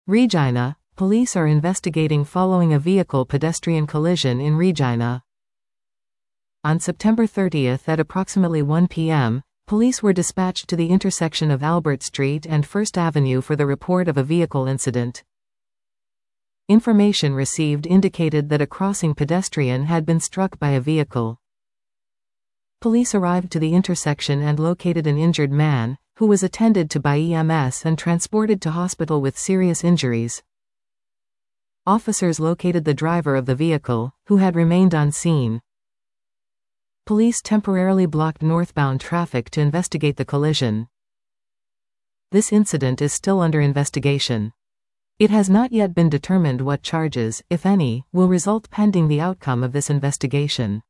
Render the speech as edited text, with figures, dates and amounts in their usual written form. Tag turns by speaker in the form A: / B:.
A: Regina, police are investigating following a vehicle-pedestrian collision in Regina. On September 30 at approximately 1 p.m., police were dispatched to the intersection of Albert Street and First Avenue for the report of a vehicle incident. Information received indicated that a crossing pedestrian had been struck by a vehicle. Police arrived to the intersection and located an injured man, who was attended to by EMS and transported to hospital with serious injuries. Officers located the driver of the vehicle, who had remained on scene. Police temporarily blocked northbound traffic to investigate the collision. This incident is still under investigation. It has not yet been determined what charges, if any, will result pending the outcome of this investigation.